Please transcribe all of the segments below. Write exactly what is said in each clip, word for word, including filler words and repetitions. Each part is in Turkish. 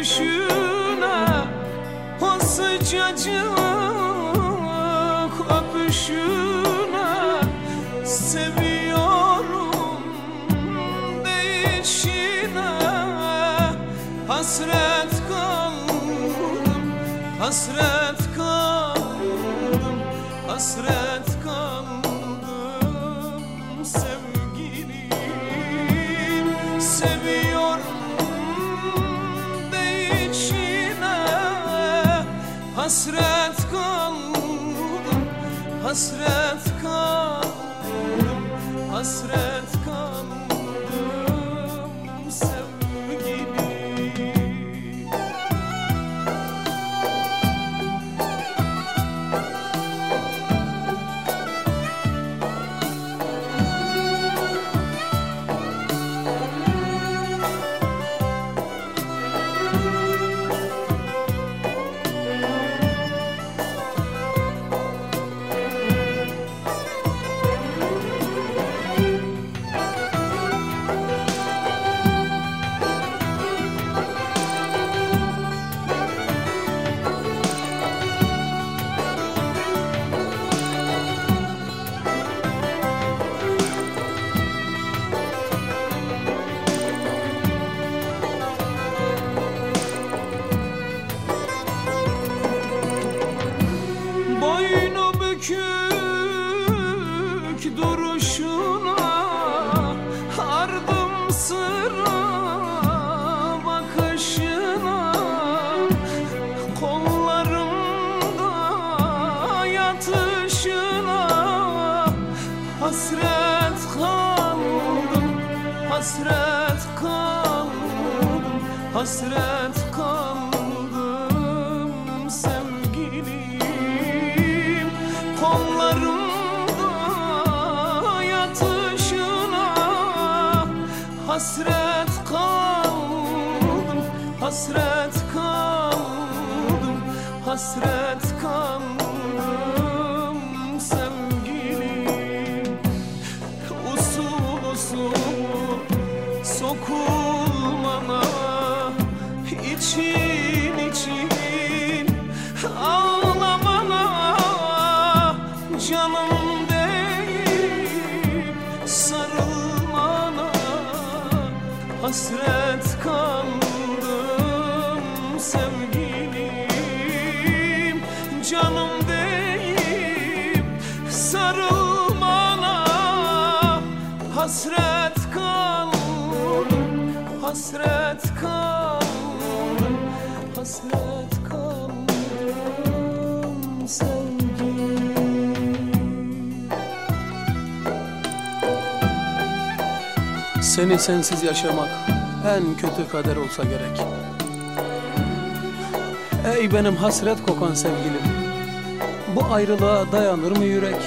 gülüşüne, o sıcacık öpüşüne seviyorum değişine. Hasret kaldım, hasret kaldım, hasret kaldım sevgilim. Seviyorum değişine, hasret kaldım, hasret kaldım, hasret kaldım sevgilim. Boynu bükük duruşuna, ardım sıra bakışına, kollarımda yatışına hasret kaldım, hasret kaldım, hasret kaldım sevgilim. Kollarımda yatışına hasret kaldım, hasret kaldım, hasret kaldım sevgilim. Usul usul sokulmana, için için ağlamana, canım değil sarılmana, hasret kaldım sevgilim. Canım değil sarılmana, hasret kaldım, hasret kaldım, hasret kaldım sevgilim. Seni sensiz yaşamak en kötü kader olsa gerek. Ey benim hasret kokan sevgilim, bu ayrılığa dayanır mı yürek?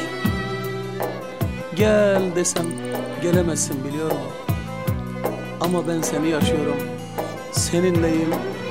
Gel desem gelemezsin biliyorum, ama ben seni yaşıyorum, seninleyim,